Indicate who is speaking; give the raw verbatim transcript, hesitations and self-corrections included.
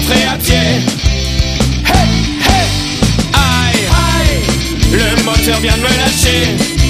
Speaker 1: rentrer à pied. Hey, hey, aïe, aïe, le moteur vient de me lâcher.